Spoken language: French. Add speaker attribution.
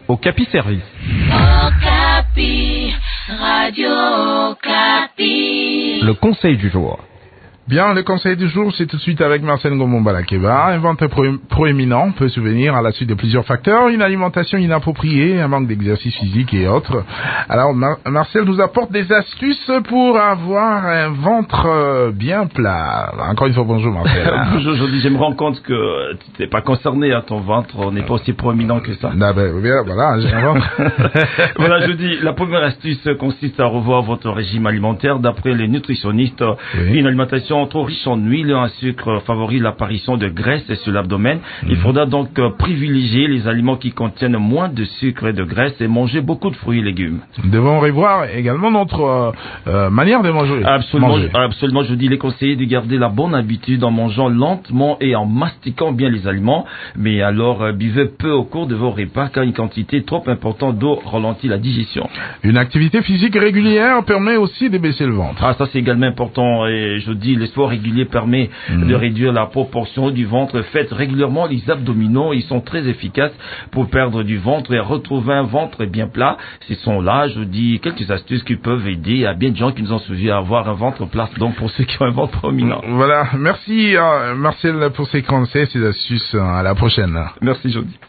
Speaker 1: Okapi Service.
Speaker 2: Okapi, Radio Okapi.
Speaker 1: Le conseil du jour.
Speaker 3: Bien, le conseil du jour, c'est tout de suite avec Marcel Ngomon-Balakeba. Un ventre proéminent peut survenir à la suite de plusieurs facteurs, une alimentation inappropriée, un manque d'exercice physique et autres. Alors, Marcel nous apporte des astuces pour avoir un ventre bien plat. Encore une fois, bonjour Marcel.
Speaker 4: Bonjour, aujourd'hui, je me rends compte que tu n'es pas concerné à ton ventre, on n'est pas aussi proéminent que ça.
Speaker 3: Ah ben, voilà, j'ai un ventre.
Speaker 4: Voilà, je dis, la première astuce consiste à revoir votre régime alimentaire d'après les nutritionnistes.
Speaker 3: Oui.
Speaker 4: Une alimentation trop riche en huile et en sucre favorise l'apparition de graisse sur l'abdomen. Il faudra donc privilégier les aliments qui contiennent moins de sucre et de graisse et manger beaucoup de fruits et légumes.
Speaker 3: Nous devons revoir également notre manière de manger.
Speaker 4: Absolument, je dis, il est conseillé de garder la bonne habitude en mangeant lentement et en mastiquant bien les aliments. Mais alors, buvez peu au cours de vos repas car une quantité trop importante d'eau ralentit la digestion.
Speaker 3: Une activité physique régulière permet aussi de baisser le ventre.
Speaker 4: Ah, ça c'est également important et je dis, le sport régulier permet de réduire la proportion du ventre. Faites régulièrement les abdominaux, ils sont très efficaces pour perdre du ventre et retrouver un ventre bien plat. Ce sont là, je dis, quelques astuces qui peuvent aider à bien de gens qui nous ont suivi à avoir un ventre plat, donc pour ceux qui ont un ventre prominent.
Speaker 3: Voilà, merci Marcel pour ces conseils, ces astuces. À la prochaine.
Speaker 4: Merci Jody.